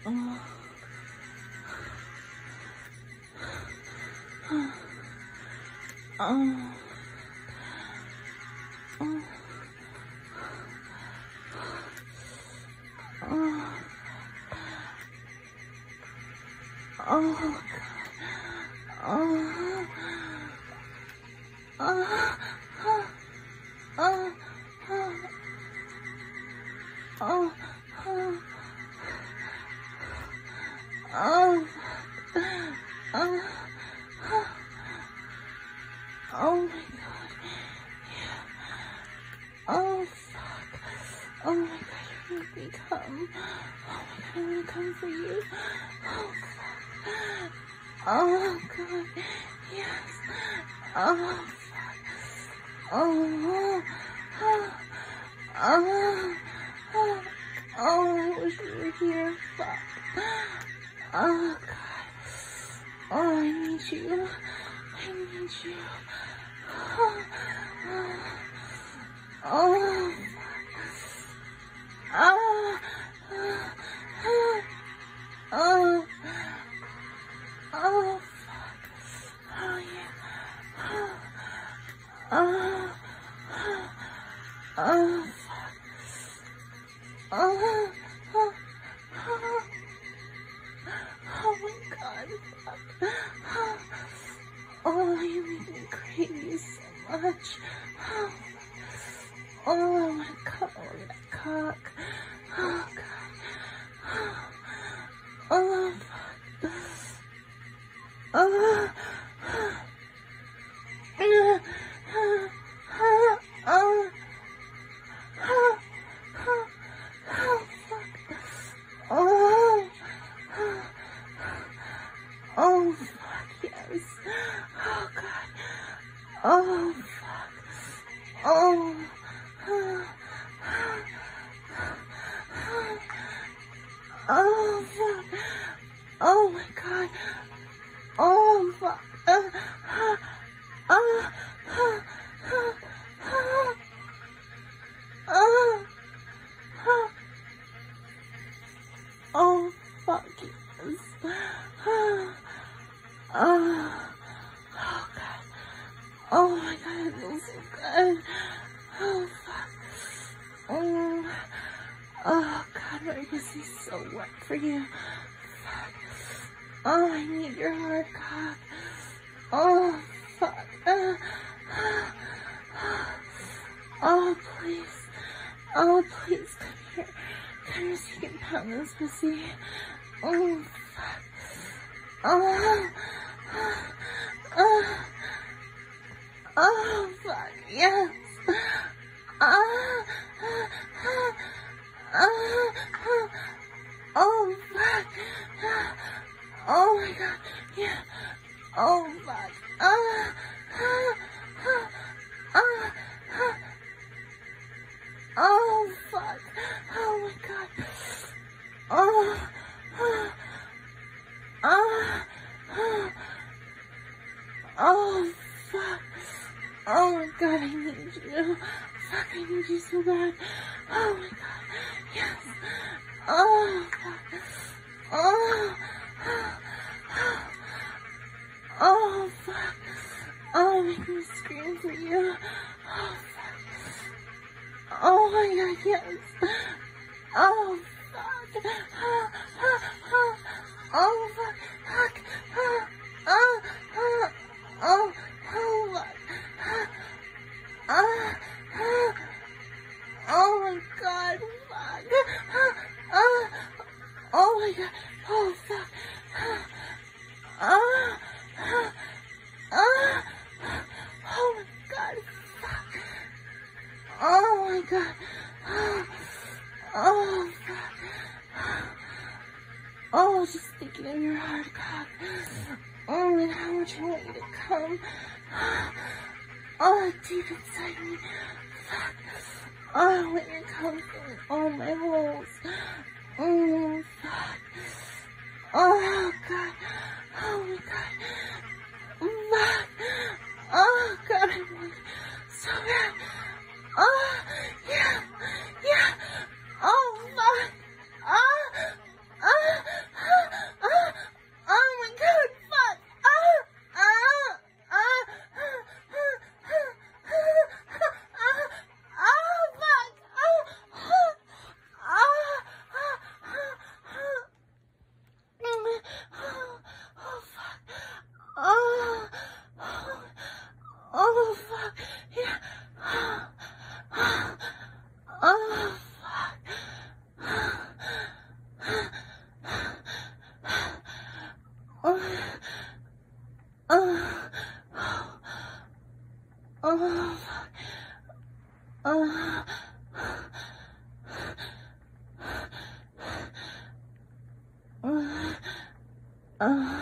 Oh. Oh. Oh. Oh. Oh. Oh. Oh. Oh. Oh. Oh. Oh. Oh my god. Oh fuck. Oh my god, you're gonna make me come. Oh my god, I'm gonna come for you. Oh fuck. Oh god. Yes. Oh fuck. Oh. Oh. Oh. Oh. Oh, I wish you were here. Fuck. Oh god. Oh, I need you. I need you. Oh. Oh. Oh. Oh. Oh. Oh. Oh yeah. Oh. Oh. Oh. Oh. Oh my god. Oh, you make me crazy so much. Oh, I want to cuddle on that cock. Oh god. Oh fuck. Oh. Oh, fuck, yes. Oh, God. Oh, fuck. Oh. Oh, fuck. Oh, my God. Oh, fuck. Oh, fuck, yes. Oh, God. Oh my god, it feels so good. Oh, fuck. Oh, God, my pussy's so wet for you. Fuck. Oh, I need your hard cock. Oh, fuck. Oh, please. Oh, please, come here. Come here so you can pound this pussy. Oh, fuck. Oh, oh, fuck, yes. Oh, fuck. Oh, my God, yeah. Oh, fuck. Oh, fuck. Oh, my God. Oh, oh, fuck. Oh my god, I need you. Fuck, I need you so bad. Oh my god, yes. Oh, fuck. Oh, oh, fuck. Oh, make me scream for you. Oh, fuck. Oh my god, yes. Oh, fuck. Oh, fuck. Fuck. Oh, oh, fuck. Oh my god, fuck. Oh my god, oh fuck. Oh my god, fuck. Oh my god. Oh fuck. Oh, just thinking of your hard cock. Oh, and how much I want you to come. Oh, deep inside me. Fuck. Oh, when you come from all my holes. Oh, fuck. Oh, God. Oh, my God. Fuck. Oh, God, I want it so bad. Oh, yeah. Yeah. Oh, fuck. Oh, Oh, fuck. Oh, oh, oh, fuck. Oh, oh,